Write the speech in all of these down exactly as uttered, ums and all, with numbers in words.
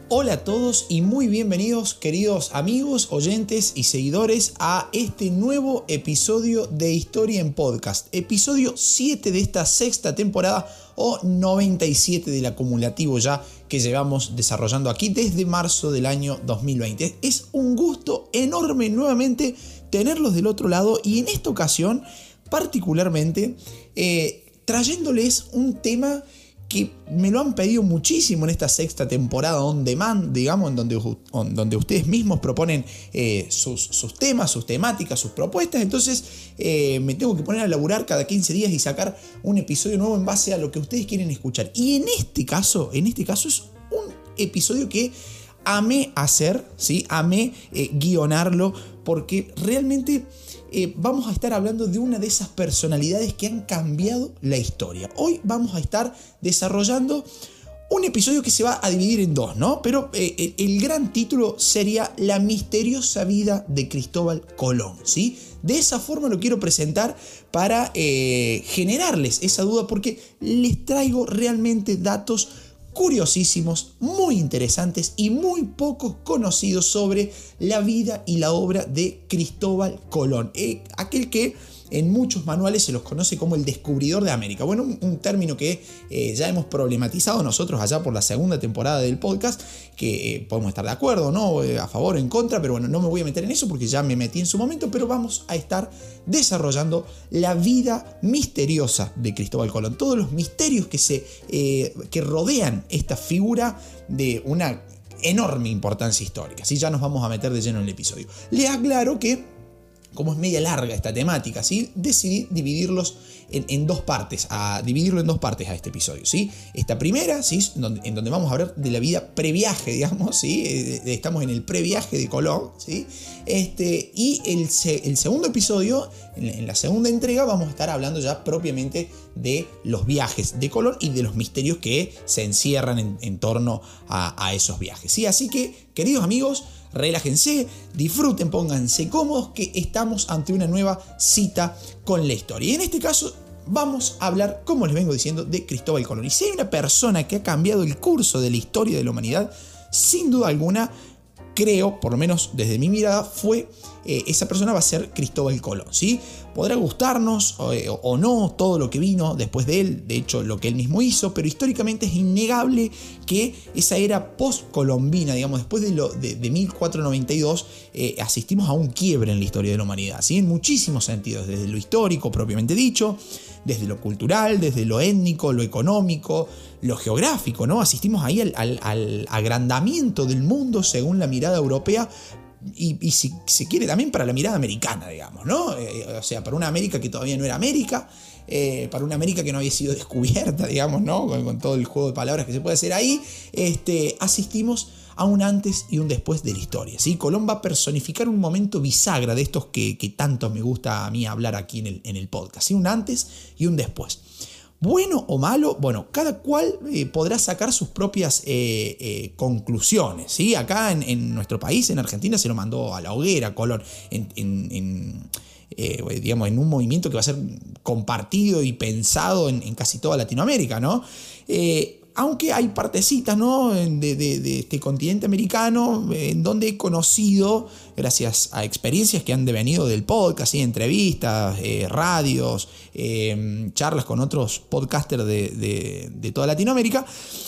Hola a todos y muy bienvenidos, queridos amigos, oyentes y seguidores, a este nuevo episodio de Historia en Podcast. Episodio siete de esta sexta temporada o noventa y siete del acumulativo ya que llevamos desarrollando aquí desde marzo del año dos mil veinte. Es un gusto enorme nuevamente tenerlos del otro lado y en esta ocasión particularmente eh, trayéndoles un tema que me lo han pedido muchísimo en esta sexta temporada on demand, digamos, en donde, on, donde ustedes mismos proponen eh, sus, sus temas, sus temáticas, sus propuestas. Entonces eh, me tengo que poner a laburar cada quince días y sacar un episodio nuevo en base a lo que ustedes quieren escuchar. Y en este caso, en este caso es un episodio que amé hacer, ¿sí? Amé eh, guionarlo, porque realmente eh, vamos a estar hablando de una de esas personalidades que han cambiado la historia. Hoy vamos a estar desarrollando un episodio que se va a dividir en dos, ¿no? Pero eh, el gran título sería La misteriosa vida de Cristóbal Colón, ¿sí? De esa forma lo quiero presentar para eh, generarles esa duda, porque les traigo realmente datos curiosísimos, muy interesantes y muy poco conocidos sobre la vida y la obra de Cristóbal Colón, eh, aquel que en muchos manuales se los conoce como el descubridor de América. Bueno, un, un término que eh, ya hemos problematizado nosotros allá por la segunda temporada del podcast, que eh, podemos estar de acuerdo, ¿no? Eh, a favor o en contra, pero bueno, no me voy a meter en eso porque ya me metí en su momento, pero vamos a estar desarrollando la vida misteriosa de Cristóbal Colón, todos los misterios que, se, eh, que rodean esta figura de una enorme importancia histórica. Así ya nos vamos a meter de lleno en el episodio. Le aclaro que, como es media larga esta temática, ¿sí? Decidí dividirlos en, en dos partes, a dividirlo en dos partes a este episodio, ¿sí? Esta primera, ¿sí? Donde, en donde vamos a hablar de la vida previaje, digamos, ¿sí? Estamos en el previaje de Colón, ¿sí? Este, y el, el segundo episodio, en, en la segunda entrega, vamos a estar hablando ya propiamente de los viajes de Colón y de los misterios que se encierran en, en torno a, a esos viajes, ¿sí? Así que, queridos amigos, relájense, disfruten, pónganse cómodos, que estamos ante una nueva cita con la historia. Y en este caso vamos a hablar, como les vengo diciendo, de Cristóbal Colón. Y si hay una persona que ha cambiado el curso de la historia de la humanidad, sin duda alguna, creo, por lo menos desde mi mirada, fue eh, esa persona va a ser Cristóbal Colón, ¿sí? Podrá gustarnos o, o no todo lo que vino después de él, de hecho lo que él mismo hizo, pero históricamente es innegable que esa era post-colombina, digamos, después de, lo, de, de mil cuatrocientos noventa y dos, eh, asistimos a un quiebre en la historia de la humanidad, ¿sí? En muchísimos sentidos, desde lo histórico propiamente dicho, desde lo cultural, desde lo étnico, lo económico, lo geográfico, ¿no? Asistimos ahí al, al, al agrandamiento del mundo según la mirada europea. Y, y si se quiere también para la mirada americana, digamos, ¿no? Eh, o sea, para una América que todavía no era América, eh, para una América que no había sido descubierta, digamos, ¿no? Con, con todo el juego de palabras que se puede hacer ahí, este, asistimos a un antes y un después de la historia, ¿sí? Colón va a personificar un momento bisagra de estos que, que tanto me gusta a mí hablar aquí en el, en el podcast, ¿sí? Un antes y un después. Bueno o malo, bueno, cada cual eh, podrá sacar sus propias eh, eh, conclusiones, ¿sí? Acá en, en nuestro país, en Argentina, se lo mandó a la hoguera Colón, en, en, en, eh, digamos, en un movimiento que va a ser compartido y pensado en, en casi toda Latinoamérica, ¿no? Eh, aunque hay partecitas, ¿no? de, de, de este continente americano en donde he conocido, gracias a experiencias que han devenido del podcast, ¿sí? Entrevistas, eh, radios, eh, charlas con otros podcasters de, de, de toda Latinoamérica,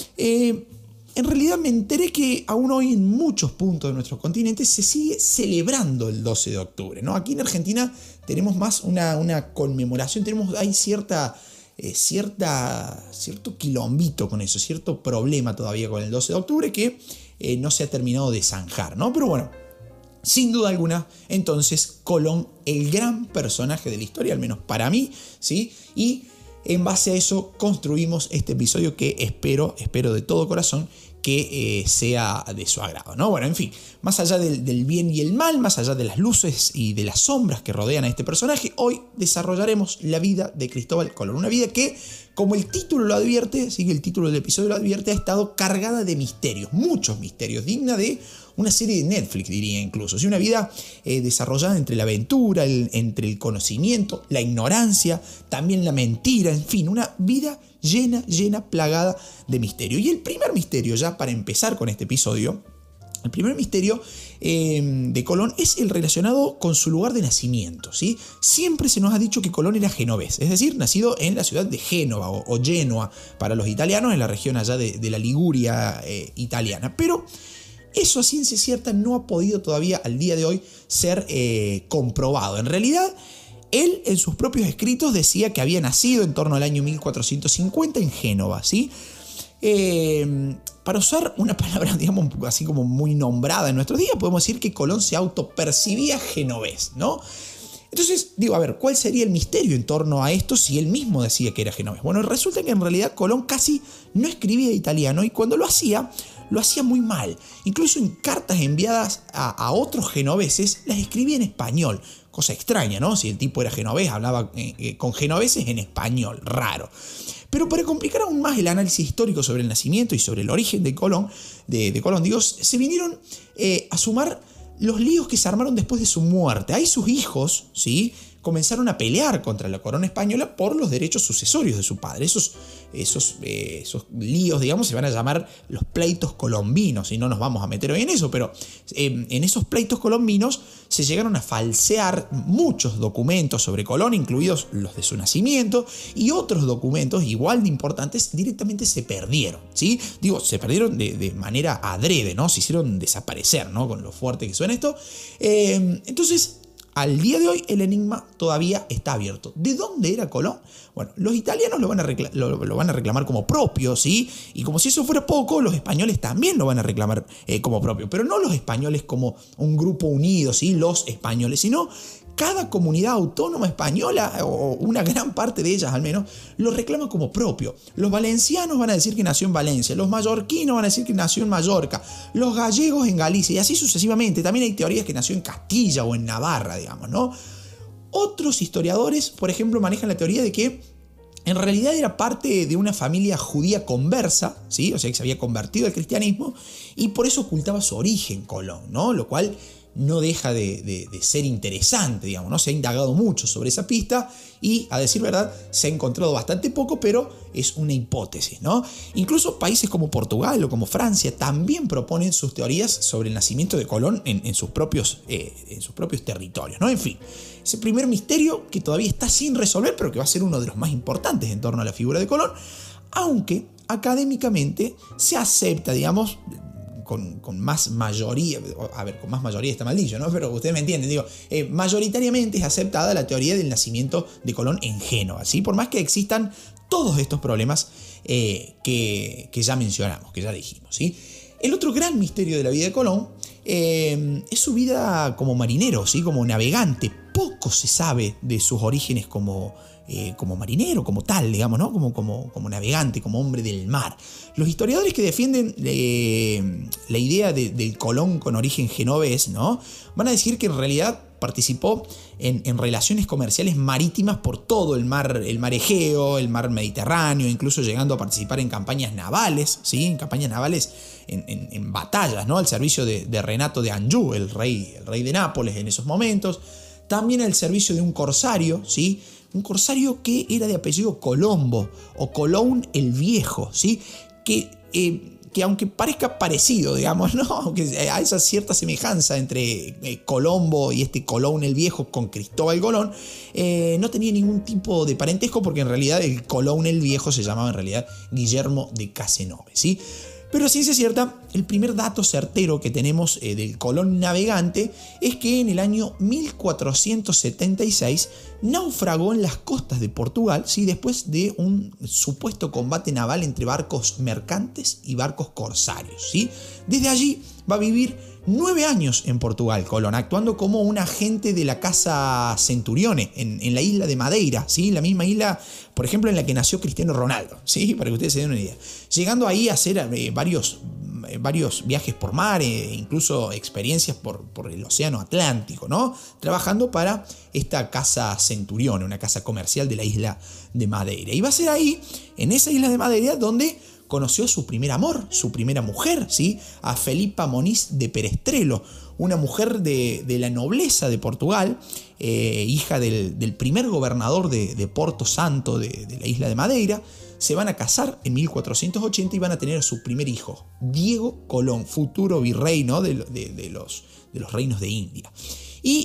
eh, en realidad me enteré que aún hoy en muchos puntos de nuestro continente se sigue celebrando el doce de octubre, ¿no? Aquí en Argentina tenemos más una, una conmemoración, tenemos, hay cierta... Eh, cierta, cierto quilombito con eso, cierto problema todavía con el doce de octubre que eh, no se ha terminado de zanjar, ¿no? Pero bueno, sin duda alguna, entonces Colón, el gran personaje de la historia, al menos para mí, ¿sí? Y en base a eso construimos este episodio que espero, espero de todo corazón que eh, sea de su agrado, ¿no? Bueno, en fin, más allá del, del bien y el mal, más allá de las luces y de las sombras que rodean a este personaje, hoy desarrollaremos la vida de Cristóbal Colón. Una vida que, como el título lo advierte, sí, el título del episodio lo advierte, ha estado cargada de misterios, muchos misterios, digna de una serie de Netflix, diría incluso. ¿Sí? Una vida eh, desarrollada entre la aventura, el, entre el conocimiento, la ignorancia, también la mentira, en fin, una vida llena, llena, plagada de misterio. Y el primer misterio, ya para empezar con este episodio, el primer misterio eh, de Colón es el relacionado con su lugar de nacimiento, ¿sí? Siempre se nos ha dicho que Colón era genovés, es decir, nacido en la ciudad de Génova o, o Genoa para los italianos, en la región allá de, de la Liguria eh, italiana. Pero eso a ciencia cierta no ha podido todavía al día de hoy ser eh, comprobado. En realidad, él en sus propios escritos decía que había nacido en torno al año mil cuatrocientos cincuenta en Génova, ¿sí? Eh, para usar una palabra, digamos, así como muy nombrada en nuestros días, podemos decir que Colón se autopercibía genovés, ¿no? Entonces, digo, a ver, ¿cuál sería el misterio en torno a esto si él mismo decía que era genovés? Bueno, resulta que en realidad Colón casi no escribía italiano y cuando lo hacía, lo hacía muy mal. Incluso en cartas enviadas a, a otros genoveses, las escribía en español. Cosa extraña, ¿no? Si el tipo era genovés, hablaba eh, eh, con genoveses en español, raro. Pero para complicar aún más el análisis histórico sobre el nacimiento y sobre el origen de Colón, de, de Colón, digo, se vinieron eh, a sumar los líos que se armaron después de su muerte. Ahí sus hijos, ¿sí?, comenzaron a pelear contra la corona española por los derechos sucesorios de su padre. Esos, esos, eh, esos líos, digamos, se van a llamar los pleitos colombinos, y no nos vamos a meter hoy en eso, pero eh, en esos pleitos colombinos se llegaron a falsear muchos documentos sobre Colón, incluidos los de su nacimiento, y otros documentos igual de importantes directamente se perdieron, ¿sí? Digo, se perdieron de, de manera adrede, ¿no? Se hicieron desaparecer, ¿no? Con lo fuerte que suena esto. Eh, entonces, al día de hoy el enigma todavía está abierto. ¿De dónde era Colón? Bueno, los italianos lo van a, recla- lo, lo van a reclamar como propio, ¿sí? Y como si eso fuera poco, los españoles también lo van a reclamar eh, como propio. Pero no los españoles como un grupo unido, ¿sí? Los españoles, sino cada comunidad autónoma española, o una gran parte de ellas al menos, lo reclama como propio. Los valencianos van a decir que nació en Valencia, los mallorquinos van a decir que nació en Mallorca, los gallegos en Galicia, y así sucesivamente. También hay teorías que nació en Castilla o en Navarra, digamos, ¿no? Otros historiadores, por ejemplo, manejan la teoría de que en realidad era parte de una familia judía conversa, ¿sí? O sea, que se había convertido al cristianismo, y por eso ocultaba su origen Colón, ¿no? Lo cual no deja de, de, de ser interesante, digamos, ¿no? Se ha indagado mucho sobre esa pista y, a decir verdad, se ha encontrado bastante poco, pero es una hipótesis, ¿no? Incluso países como Portugal o como Francia también proponen sus teorías sobre el nacimiento de Colón en, en, sus, propios, eh, en sus propios territorios, ¿no? En fin, ese primer misterio que todavía está sin resolver, pero que va a ser uno de los más importantes en torno a la figura de Colón, aunque académicamente se acepta, digamos, Con, con más mayoría, a ver, con más mayoría está maldillo, ¿no? Pero ustedes me entienden, digo, eh, mayoritariamente es aceptada la teoría del nacimiento de Colón en Génova, ¿sí? Por más que existan todos estos problemas eh, que, que ya mencionamos, que ya dijimos, ¿sí? El otro gran misterio de la vida de Colón eh, es su vida como marinero, ¿sí? Como navegante. Poco se sabe de sus orígenes como, eh, como marinero, como tal, digamos, ¿no? Como, como, como navegante, como hombre del mar. Los historiadores que defienden eh, la idea de, del Colón con origen genovés, ¿no?, van a decir que en realidad participó en, en relaciones comerciales marítimas por todo el mar, el mar Egeo, el mar Mediterráneo, incluso llegando a participar en campañas navales, ¿sí? En campañas navales, en, en, en batallas, ¿no? Al servicio de, de Renato de Anjou, el rey, el rey de Nápoles en esos momentos. También al servicio de un corsario, ¿sí? Un corsario que era de apellido Colombo o Colón el Viejo, ¿sí? Que, eh, que aunque parezca parecido, digamos, ¿no? Aunque hay esa cierta semejanza entre eh, Colombo y este Colón el Viejo con Cristóbal Colón, eh, no tenía ningún tipo de parentesco porque en realidad el Colón el Viejo se llamaba en realidad Guillermo de Cazenove, ¿sí? Pero a ciencia cierta, el primer dato certero que tenemos eh, del Colón navegante es que en el año mil cuatrocientos setenta y seis naufragó en las costas de Portugal, ¿sí? Después de un supuesto combate naval entre barcos mercantes y barcos corsarios, ¿sí? Desde allí va a vivir nueve años en Portugal, Colón, actuando como un agente de la Casa Centurione en, en la isla de Madeira, ¿sí? La misma isla, por ejemplo, en la que nació Cristiano Ronaldo, ¿sí? Para que ustedes se den una idea. Llegando ahí a hacer eh, varios, eh, varios viajes por mar, eh, incluso experiencias por, por el océano Atlántico, ¿no? Trabajando para esta Casa Centurione, una casa comercial de la isla de Madeira. Y va a ser ahí, en esa isla de Madeira, donde conoció a su primer amor, su primera mujer, ¿sí? A Felipa Moniz de Perestrelo, una mujer de, de la nobleza de Portugal, eh, hija del, del primer gobernador de, de Porto Santo de, de la isla de Madeira. Se van a casar en mil cuatrocientos ochenta y van a tener a su primer hijo, Diego Colón, futuro virrey, ¿no? de, de, de, los, de los reinos de India. Y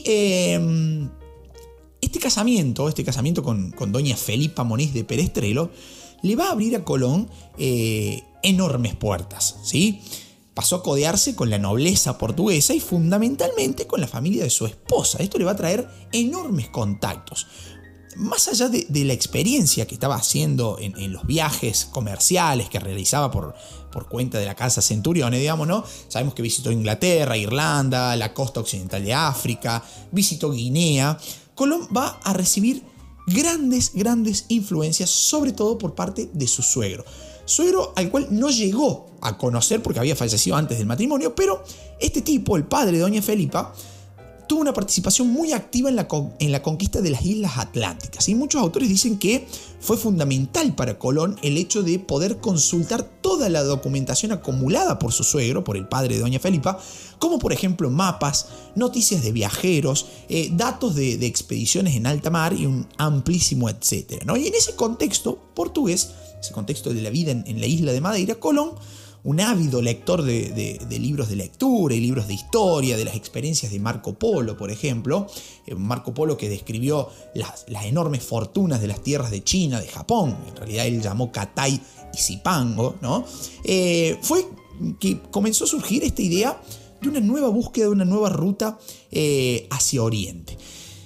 eh, este casamiento, este casamiento con, con doña Felipa Moniz de Perestrelo, le va a abrir a Colón eh, enormes puertas, ¿sí? Pasó a codearse con la nobleza portuguesa y fundamentalmente con la familia de su esposa. Esto le va a traer enormes contactos. Más allá de, de la experiencia que estaba haciendo en, en los viajes comerciales que realizaba por, por cuenta de la casa Centurione, digamos, ¿no? Sabemos que visitó Inglaterra, Irlanda, la costa occidental de África, visitó Guinea. Colón va a recibir grandes, grandes influencias, sobre todo por parte de su suegro. Suegro al cual no llegó a conocer porque había fallecido antes del matrimonio, pero este tipo, el padre de doña Felipa, tuvo una participación muy activa en la, en la conquista de las Islas Atlánticas. Y muchos autores dicen que fue fundamental para Colón el hecho de poder consultar toda la documentación acumulada por su suegro, por el padre de doña Felipa, como por ejemplo mapas, noticias de viajeros, eh, datos de, de expediciones en alta mar y un amplísimo etcétera, ¿no? Y en ese contexto portugués, ese contexto de la vida en, en la isla de Madeira, Colón, un ávido lector de, de, de libros de lectura y libros de historia, de las experiencias de Marco Polo, por ejemplo. Marco Polo que describió las, las enormes fortunas de las tierras de China, de Japón, en realidad él llamó Catay y Zipango, ¿no? Eh, fue que comenzó a surgir esta idea de una nueva búsqueda, de una nueva ruta eh, hacia Oriente.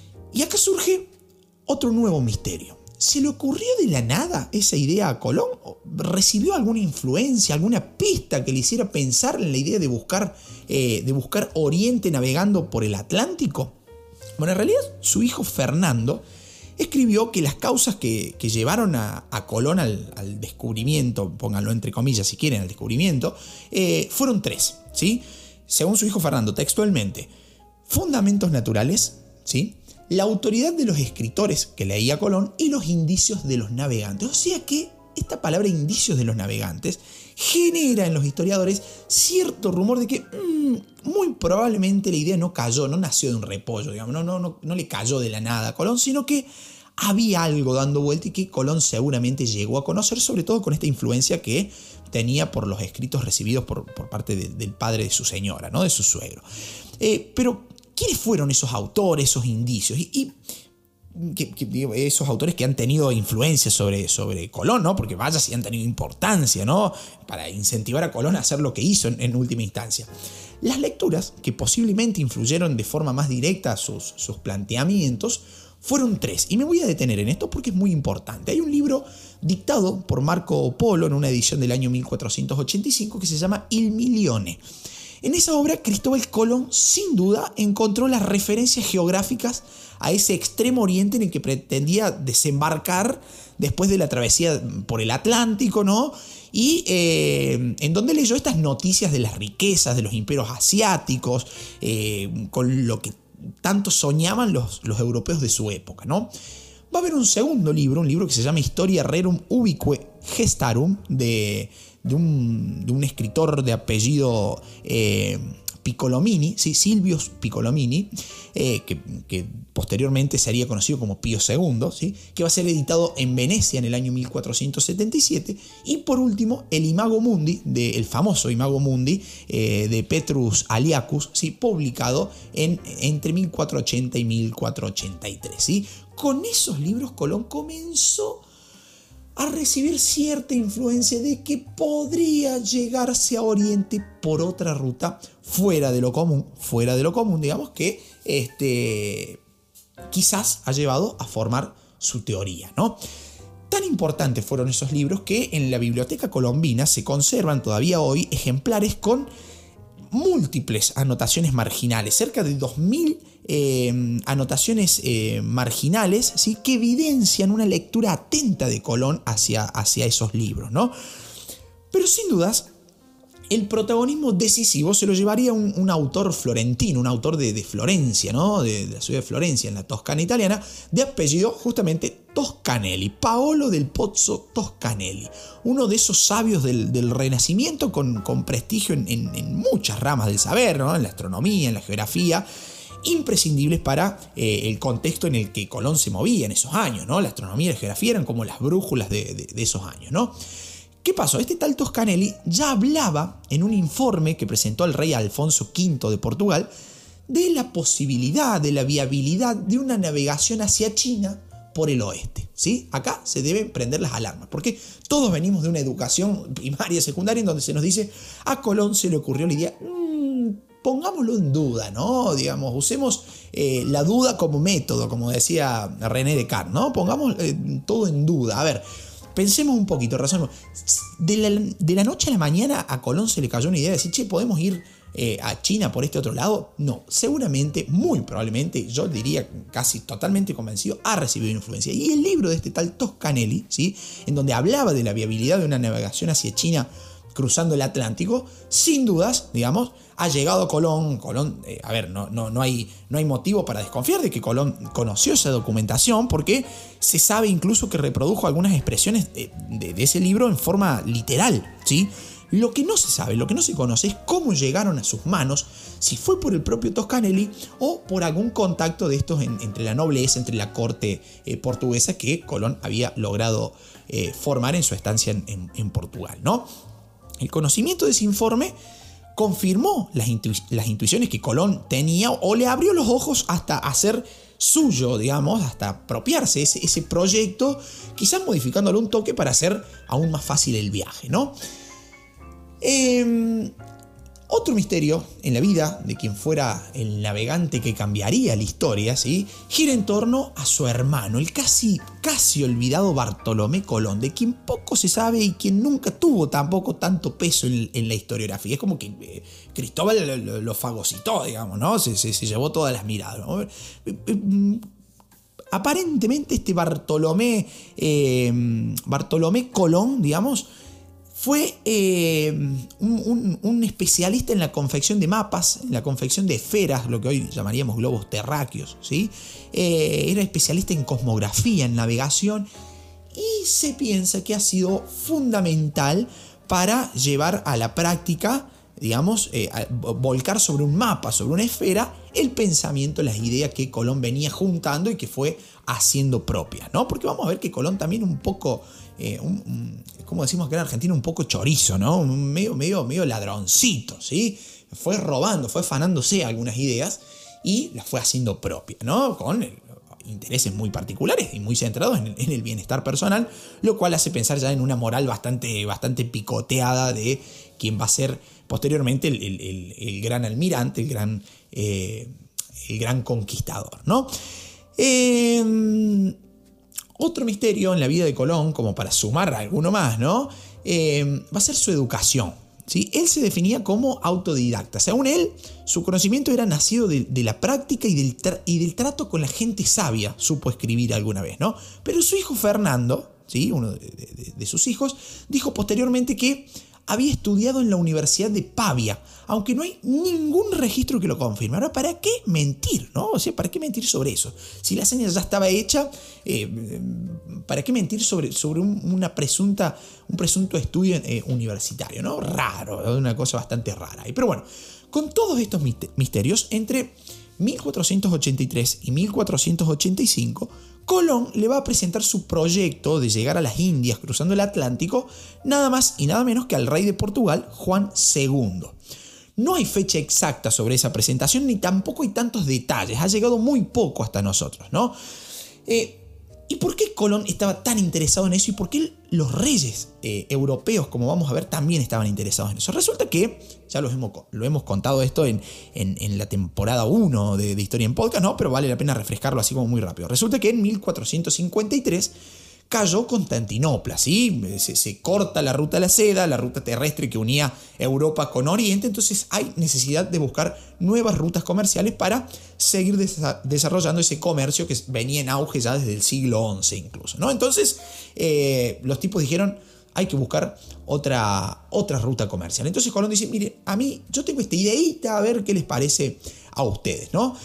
Y acá surge otro nuevo misterio. ¿Se le ocurrió de la nada esa idea a Colón? ¿Recibió alguna influencia, alguna pista que le hiciera pensar en la idea de buscar, eh, de buscar Oriente navegando por el Atlántico? Bueno, en realidad su hijo Fernando escribió que las causas que, que llevaron a, a Colón al, al descubrimiento, pónganlo entre comillas si quieren, al descubrimiento, eh, fueron tres, ¿sí? Según su hijo Fernando, textualmente, fundamentos naturales, ¿sí? La autoridad de los escritores que leía Colón y los indicios de los navegantes. O sea que esta palabra indicios de los navegantes genera en los historiadores cierto rumor de que mmm, muy probablemente la idea no cayó, no nació de un repollo, digamos, no, no, no, no le cayó de la nada a Colón, sino que había algo dando vuelta y que Colón seguramente llegó a conocer, sobre todo con esta influencia que tenía por los escritos recibidos por, por parte de, del padre de su señora, ¿no? De su suegro. Eh, pero ¿quiénes fueron esos autores, esos indicios? Y, y que, que, digo, esos autores que han tenido influencia sobre, sobre Colón, ¿no? Porque vaya si han tenido importancia, ¿no? Para incentivar a Colón a hacer lo que hizo en, en última instancia. Las lecturas que posiblemente influyeron de forma más directa sus, sus planteamientos fueron tres. Y me voy a detener en esto porque es muy importante. Hay un libro dictado por Marco Polo en una edición del año mil cuatrocientos ochenta y cinco que se llama Il Milione. En esa obra, Cristóbal Colón, sin duda, encontró las referencias geográficas a ese extremo oriente en el que pretendía desembarcar después de la travesía por el Atlántico, ¿no? Y eh, en donde leyó estas noticias de las riquezas de los imperios asiáticos, eh, con lo que tanto soñaban los, los europeos de su época, ¿no? Va a haber un segundo libro, un libro que se llama Historia Rerum Ubique Gestarum, de... De un, de un escritor de apellido eh, Piccolomini, ¿sí? Silvius Piccolomini, eh, que, que posteriormente sería conocido como Pío segundo, ¿sí? Que va a ser editado en Venecia en el año mil cuatrocientos setenta y siete. Y por último, el Imago Mundi, de, el famoso Imago Mundi eh, de Petrus Aliacus, ¿sí? Publicado en, entre mil cuatrocientos ochenta y mil cuatrocientos ochenta y tres. ¿Sí? Con esos libros Colón comenzó a recibir cierta influencia de que podría llegarse a Oriente por otra ruta fuera de lo común, fuera de lo común, digamos, que este, quizás ha llevado a formar su teoría, ¿no? Tan importantes fueron esos libros que en la Biblioteca Colombina se conservan todavía hoy ejemplares con múltiples anotaciones marginales, cerca de dos mil eh, anotaciones eh, marginales, ¿sí? Que evidencian una lectura atenta de Colón hacia, hacia esos libros, ¿no? Pero sin dudas, el protagonismo decisivo se lo llevaría un, un autor florentino, un autor de, de Florencia, ¿no? De, de la ciudad de Florencia, en la Toscana italiana, de apellido justamente Toscanelli, Paolo del Pozzo Toscanelli, uno de esos sabios del, del Renacimiento con, con prestigio en, en, en muchas ramas del saber, ¿no? En la astronomía, en la geografía, imprescindibles para eh, el contexto en el que Colón se movía en esos años, ¿no? La astronomía y la geografía eran como las brújulas de, de, de esos años, ¿no? ¿Qué pasó? Este tal Toscanelli ya hablaba en un informe que presentó al rey Alfonso quinto de Portugal de la posibilidad, de la viabilidad de una navegación hacia China por el oeste, ¿sí? Acá se deben prender las alarmas, porque todos venimos de una educación primaria, secundaria, en donde se nos dice, a Colón se le ocurrió la idea, mmm, pongámoslo en duda, ¿no? Digamos, usemos eh, la duda como método, como decía René Descartes, ¿no? Pongamos eh, todo en duda. A ver, pensemos un poquito, razonemos. De la, de la noche a la mañana a Colón se le cayó una idea de decir, che, ¿podemos ir eh, a China por este otro lado? No, seguramente, muy probablemente, yo diría casi totalmente convencido, ha recibido influencia. Y el libro de este tal Toscanelli, ¿sí? En donde hablaba de la viabilidad de una navegación hacia China cruzando el Atlántico, sin dudas, digamos, ha llegado Colón. Colón, eh, a ver, no, no, no, hay, no hay motivo para desconfiar de que Colón conoció esa documentación, porque se sabe incluso que reprodujo algunas expresiones de, de, de ese libro en forma literal, ¿sí? Lo que no se sabe, lo que no se conoce es cómo llegaron a sus manos, si fue por el propio Toscanelli o por algún contacto de estos en, entre la nobleza, entre la corte eh, portuguesa que Colón había logrado eh, formar en su estancia en, en, en Portugal, ¿no? El conocimiento de ese informe confirmó las, intu las intuiciones que Colón tenía, o le abrió los ojos hasta hacer suyo, digamos, hasta apropiarse ese, ese proyecto, quizás modificándolo un toque para hacer aún más fácil el viaje, ¿no? Eh, otro misterio en la vida de quien fuera el navegante que cambiaría la historia, ¿sí? Gira en torno a su hermano, el casi, casi olvidado Bartolomé Colón, de quien poco se sabe y quien nunca tuvo tampoco tanto peso en, en la historiografía. Es como que eh, Cristóbal lo, lo, lo fagocitó, digamos, ¿no? Se, se, se llevó todas las miradas, ¿no? Eh, eh, aparentemente este Bartolomé, eh, Bartolomé Colón, digamos, fue eh, un, un, un especialista en la confección de mapas, en la confección de esferas, lo que hoy llamaríamos globos terráqueos, ¿sí? Eh, era especialista en cosmografía, en navegación, y se piensa que ha sido fundamental para llevar a la práctica, digamos, eh, volcar sobre un mapa, sobre una esfera, el pensamiento, las ideas que Colón venía juntando y que fue haciendo propias, ¿no? Porque vamos a ver que Colón también un poco, eh, un, un, como decimos acá en Argentina, un poco chorizo, ¿no? Medio, medio, medio ladroncito, ¿sí? Fue robando, fue afanándose algunas ideas y las fue haciendo propias, ¿no? Con el, intereses muy particulares y muy centrados en el, en el bienestar personal, lo cual hace pensar ya en una moral bastante, bastante picoteada de quien va a ser posteriormente el, el, el, el gran almirante, el gran, eh, el gran conquistador, ¿no? Eh, otro misterio en la vida de Colón, como para sumar alguno más, ¿no? Eh, va a ser su educación, ¿sí? Él se definía como autodidacta. Según él, su conocimiento era nacido de, de la práctica y del, y del trato con la gente sabia, supo escribir alguna vez, ¿no? Pero su hijo Fernando, ¿sí? Uno de, de, de sus hijos, dijo posteriormente que había estudiado en la Universidad de Pavia, aunque no hay ningún registro que lo confirme. Ahora, ¿para qué mentir, no? O sea, ¿para qué mentir sobre eso? Si la hazaña ya estaba hecha, eh, ¿para qué mentir sobre, sobre un, una presunta, un presunto estudio eh, universitario, ¿no? Raro, una cosa bastante rara. Pero bueno, con todos estos misterios, entre mil cuatrocientos ochenta y tres y mil cuatrocientos ochenta y cinco, Colón le va a presentar su proyecto de llegar a las Indias cruzando el Atlántico, nada más y nada menos que al rey de Portugal, Juan segundo. No hay fecha exacta sobre esa presentación, ni tampoco hay tantos detalles, ha llegado muy poco hasta nosotros, ¿no? Eh, ¿Y por qué Colón estaba tan interesado en eso? ¿Y por qué los reyes eh, europeos, como vamos a ver, también estaban interesados en eso? Resulta que, ya lo hemos, lo hemos contado esto en, en, en la temporada uno de, de Historia en Podcast, ¿no? Pero vale la pena refrescarlo así como muy rápido. Resulta que en mil cuatrocientos cincuenta y tres cayó Constantinopla, ¿sí? Se, se corta la ruta de la seda, la ruta terrestre que unía Europa con Oriente, entonces hay necesidad de buscar nuevas rutas comerciales para seguir desa- desarrollando ese comercio que venía en auge ya desde el siglo once incluso, ¿no? Entonces eh, los tipos dijeron, hay que buscar otra, otra ruta comercial. Entonces Colón dice, mire, a mí, yo tengo esta ideita, a ver qué les parece a ustedes, ¿no?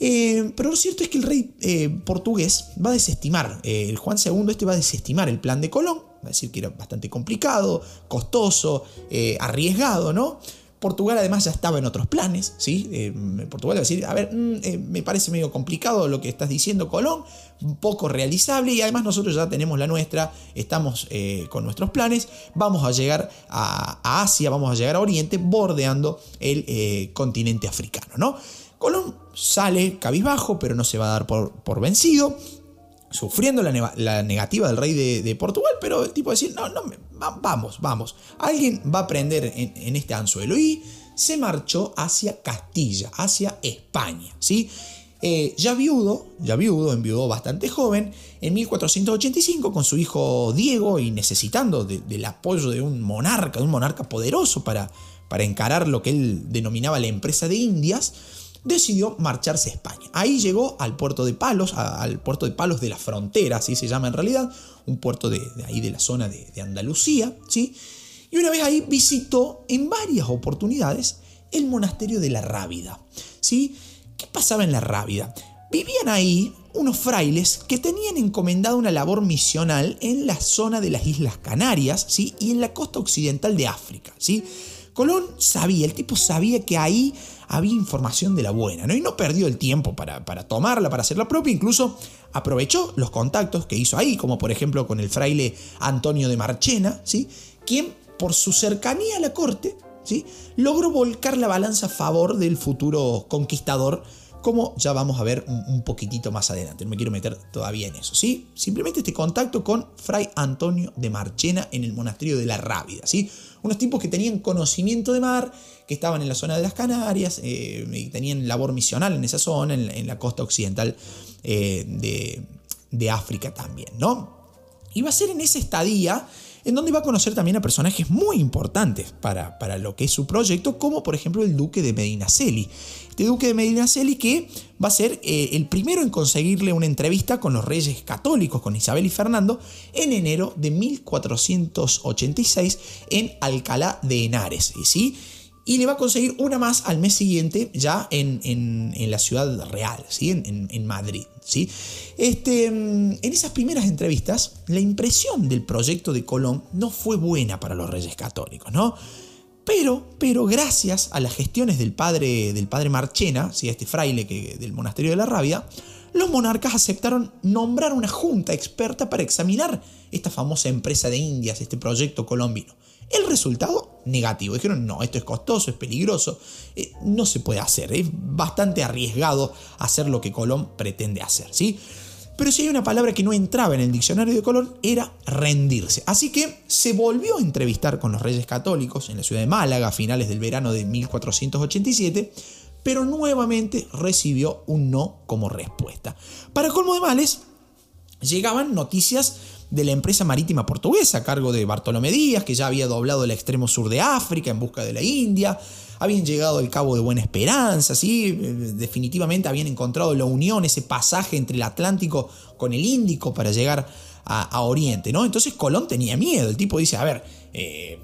Eh, pero lo cierto es que el rey eh, portugués va a desestimar, eh, el Juan segundo este va a desestimar el plan de Colón, va a decir que era bastante complicado, costoso, eh, arriesgado, ¿no? Portugal además ya estaba en otros planes, ¿sí? Eh, Portugal va a decir, a ver, mm, eh, me parece medio complicado lo que estás diciendo, Colón, poco realizable, y además nosotros ya tenemos la nuestra, estamos eh, con nuestros planes, vamos a llegar a, a Asia, vamos a llegar a Oriente, bordeando el eh, continente africano, ¿no? Colón sale cabizbajo, pero no se va a dar por, por vencido, sufriendo la, la negativa del rey de, de Portugal, pero el tipo va a decir, no, no, vamos, vamos, alguien va a prender en, en este anzuelo, y se marchó hacia Castilla, hacia España, ¿sí? Eh, ya viudo, ya viudo, enviudó bastante joven, en mil cuatrocientos ochenta y cinco con su hijo Diego, y necesitando de, del apoyo de un monarca, de un monarca poderoso para, para encarar lo que él denominaba la empresa de Indias, decidió marcharse a España. Ahí llegó al puerto de Palos, a, al puerto de Palos de la Frontera, así se llama en realidad, un puerto de, de ahí de la zona de, de Andalucía, ¿sí? Y una vez ahí visitó en varias oportunidades el monasterio de la Rábida, ¿sí? ¿Qué pasaba en la Rábida? Vivían ahí unos frailes que tenían encomendada una labor misional en la zona de las Islas Canarias, ¿sí? Y en la costa occidental de África, ¿sí? Colón sabía, el tipo sabía que ahí había información de la buena, ¿no? Y no perdió el tiempo para, para tomarla, para hacerla propia, incluso aprovechó los contactos que hizo ahí, como por ejemplo con el fraile Antonio de Marchena, ¿sí? Quien por su cercanía a la corte, ¿sí? Logró volcar la balanza a favor del futuro conquistador, como ya vamos a ver un, un poquitito más adelante. No me quiero meter todavía en eso, ¿sí? Simplemente este contacto con Fray Antonio de Marchena en el monasterio de la Rábida, ¿sí? Unos tipos que tenían conocimiento de mar, que estaban en la zona de las Canarias, eh, y tenían labor misional en esa zona, en, en la costa occidental eh, de, de África también, ¿no? Y va a ser en esa estadía en donde va a conocer también a personajes muy importantes para, para lo que es su proyecto, como por ejemplo el duque de Medinaceli. Este duque de Medinaceli que va a ser eh, el primero en conseguirle una entrevista con los reyes católicos, con Isabel y Fernando, en enero de mil cuatrocientos ochenta y seis en Alcalá de Henares, ¿sí? Y le va a conseguir una más al mes siguiente, ya en, en, en la ciudad real, ¿sí? en, en, en Madrid, ¿sí? Este, en esas primeras entrevistas, la impresión del proyecto de Colón no fue buena para los reyes católicos, ¿no? Pero, pero gracias a las gestiones del padre, del padre Marchena, ¿sí? Este fraile que, del monasterio de la Rábida, los monarcas aceptaron nombrar una junta experta para examinar esta famosa empresa de Indias, este proyecto colombino. El resultado, negativo. Dijeron, no, esto es costoso, es peligroso, eh, no se puede hacer, es bastante arriesgado hacer lo que Colón pretende hacer, ¿sí? Pero si hay una palabra que no entraba en el diccionario de Colón, era rendirse. Así que se volvió a entrevistar con los reyes católicos en la ciudad de Málaga a finales del verano de mil cuatrocientos ochenta y siete, pero nuevamente recibió un no como respuesta. Para colmo de males, llegaban noticias de la empresa marítima portuguesa a cargo de Bartolomé Díaz, que ya había doblado el extremo sur de África en busca de la India. Habían llegado al Cabo de Buena Esperanza, ¿sí? Definitivamente habían encontrado la unión, ese pasaje entre el Atlántico con el Índico para llegar a, a Oriente, ¿no? Entonces Colón tenía miedo. El tipo dice, a ver, eh,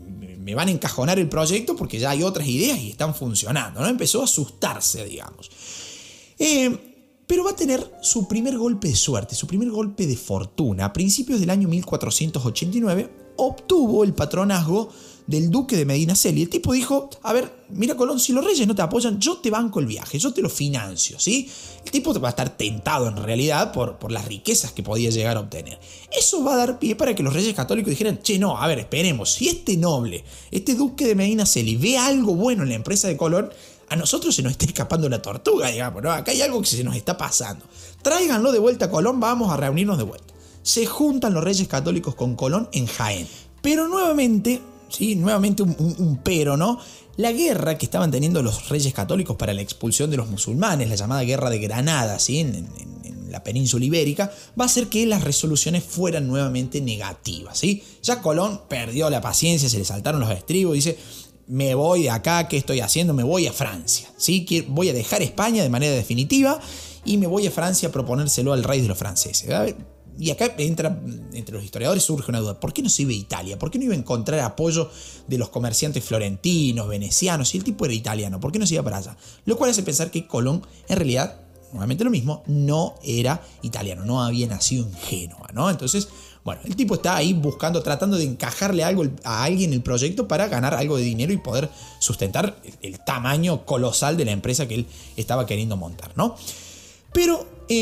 me van a encajonar el proyecto porque ya hay otras ideas y están funcionando, ¿no? Empezó a asustarse, digamos. Eh... Pero va a tener su primer golpe de suerte, su primer golpe de fortuna. A principios del año mil cuatrocientos ochenta y nueve obtuvo el patronazgo del duque de Medinaceli. El tipo dijo, a ver, mira Colón, si los reyes no te apoyan, yo te banco el viaje, yo te lo financio, ¿sí? El tipo va a estar tentado en realidad por, por las riquezas que podía llegar a obtener. Eso va a dar pie para que los reyes católicos dijeran, che, no, a ver, esperemos, si este noble, este duque de Medinaceli ve algo bueno en la empresa de Colón, a nosotros se nos está escapando la tortuga, digamos, ¿no? Acá hay algo que se nos está pasando. Tráiganlo de vuelta a Colón, vamos a reunirnos de vuelta. Se juntan los reyes católicos con Colón en Jaén. Pero nuevamente, sí, nuevamente un, un, un pero, ¿no? La guerra que estaban teniendo los reyes católicos para la expulsión de los musulmanes, la llamada Guerra de Granada, ¿sí? En, en, en la península ibérica, va a hacer que las resoluciones fueran nuevamente negativas, ¿sí? Ya Colón perdió la paciencia, se le saltaron los estribos, dice, me voy de acá, ¿qué estoy haciendo? Me voy a Francia, ¿sí? Voy a dejar España de manera definitiva y me voy a Francia a proponérselo al rey de los franceses. Y acá entra, entre los historiadores surge una duda, ¿por qué no se iba a Italia? ¿Por qué no iba a encontrar apoyo de los comerciantes florentinos, venecianos? Si el tipo era italiano, ¿por qué no se iba para allá? Lo cual hace pensar que Colón en realidad nuevamente lo mismo, no era italiano, no había nacido en Génova, ¿no? Entonces, bueno, el tipo está ahí buscando, tratando de encajarle algo a alguien el proyecto para ganar algo de dinero y poder sustentar el, el tamaño colosal de la empresa que él estaba queriendo montar, ¿no? Pero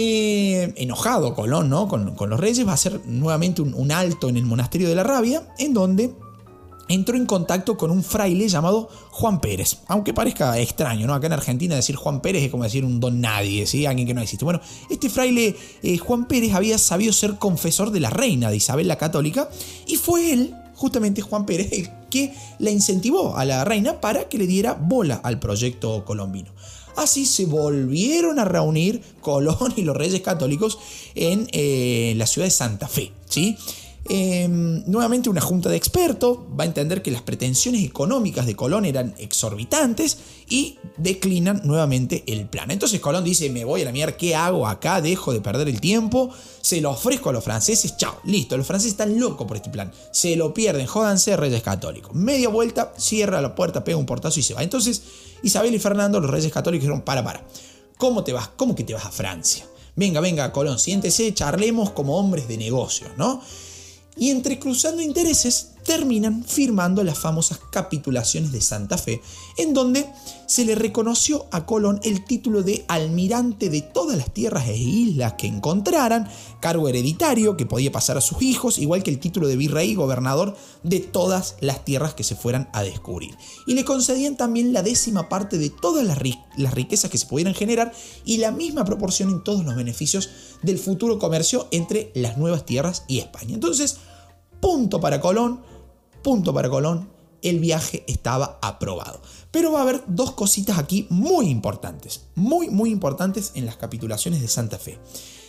eh, enojado Colón, ¿no? con, con los reyes, va a hacer nuevamente un, un alto en el monasterio de la Rabia, en donde entró en contacto con un fraile llamado Juan Pérez. Aunque parezca extraño, ¿no? Acá en Argentina decir Juan Pérez es como decir un don nadie, ¿sí? Alguien que no existe. Bueno, este fraile eh, Juan Pérez había sabido ser confesor de la reina de Isabel la Católica, y fue él, justamente Juan Pérez, el que la incentivó a la reina para que le diera bola al proyecto colombino. Así se volvieron a reunir Colón y los reyes católicos en eh, la ciudad de Santa Fe, ¿sí? Eh, nuevamente una junta de expertos va a entender que las pretensiones económicas de Colón eran exorbitantes y declinan nuevamente el plan. Entonces Colón dice: me voy a la mierda, ¿qué hago acá? Dejo de perder el tiempo, se lo ofrezco a los franceses, chao, listo, los franceses están locos por este plan, se lo pierden, jódanse, reyes católicos. Media vuelta, cierra la puerta, pega un portazo y se va. Entonces Isabel y Fernando, los reyes católicos, dijeron: para, para, ¿cómo te vas? ¿Cómo que te vas a Francia? Venga, venga, Colón, siéntese, charlemos como hombres de negocios, ¿no? Y entrecruzando intereses terminan firmando las famosas capitulaciones de Santa Fe, en donde se le reconoció a Colón el título de almirante de todas las tierras e islas que encontraran, cargo hereditario que podía pasar a sus hijos, igual que el título de virrey y gobernador de todas las tierras que se fueran a descubrir. Y le concedían también la décima parte de todas las, ri- las riquezas que se pudieran generar y la misma proporción en todos los beneficios del futuro comercio entre las nuevas tierras y España. Entonces, punto para Colón, punto para Colón, el viaje estaba aprobado. Pero va a haber dos cositas aquí muy importantes, muy, muy importantes en las capitulaciones de Santa Fe.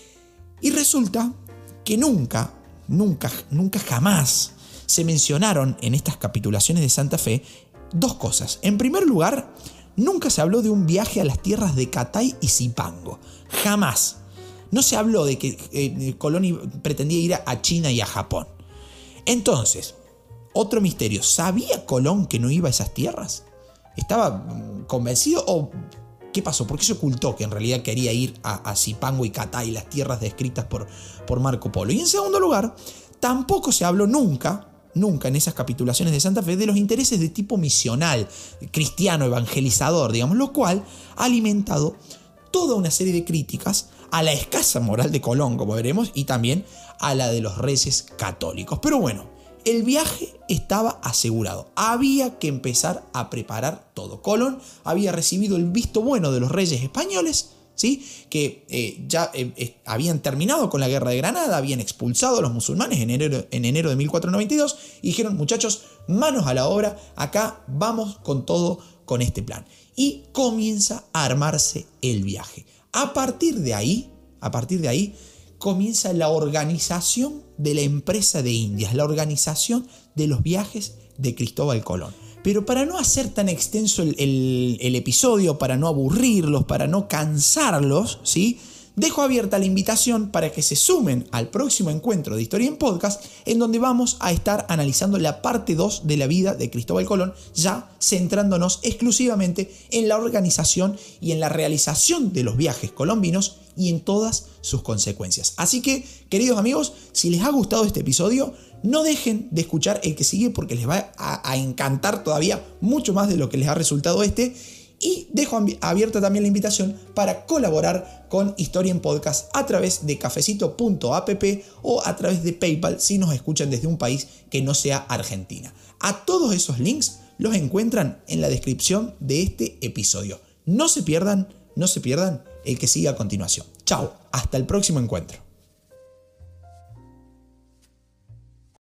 Y resulta que nunca, nunca, nunca jamás se mencionaron en estas capitulaciones de Santa Fe dos cosas. En primer lugar, nunca se habló de un viaje a las tierras de Catay y Zipango. Jamás. No se habló de que eh, Colón pretendía ir a China y a Japón. Entonces, otro misterio, ¿sabía Colón que no iba a esas tierras? ¿Estaba convencido o qué pasó? ¿Por qué se ocultó que en realidad quería ir a, a Zipango y Catay, las tierras descritas por, por Marco Polo? Y en segundo lugar, tampoco se habló nunca, nunca en esas capitulaciones de Santa Fe, de los intereses de tipo misional, cristiano, evangelizador, digamos, lo cual ha alimentado toda una serie de críticas a la escasa moral de Colón, como veremos, y también a la de los reyes católicos. Pero bueno, el viaje estaba asegurado. Había que empezar a preparar todo. Colón había recibido el visto bueno de los reyes españoles, ¿sí? Que eh, ya eh, eh, habían terminado con la guerra de Granada, habían expulsado a los musulmanes en enero, en enero de mil cuatrocientos noventa y dos y dijeron: muchachos, manos a la obra, acá vamos con todo con este plan. Y comienza a armarse el viaje. A partir de ahí, a partir de ahí, comienza la organización de la empresa de Indias, la organización de los viajes de Cristóbal Colón. Pero para no hacer tan extenso el, el, el episodio, para no aburrirlos, para no cansarlos, ¿sí?, dejo abierta la invitación para que se sumen al próximo encuentro de Historia en Podcast, en donde vamos a estar analizando la parte dos de la vida de Cristóbal Colón, ya centrándonos exclusivamente en la organización y en la realización de los viajes colombinos y en todas sus consecuencias. Así que, queridos amigos, si les ha gustado este episodio, no dejen de escuchar el que sigue, porque les va a, a encantar todavía mucho más de lo que les ha resultado este. Y dejo abierta también la invitación para colaborar con Historia en Podcast a través de cafecito punto app o a través de PayPal si nos escuchan desde un país que no sea Argentina. A todos esos links los encuentran en la descripción de este episodio. No se pierdan, no se pierdan el que sigue a continuación. Chao, hasta el próximo encuentro.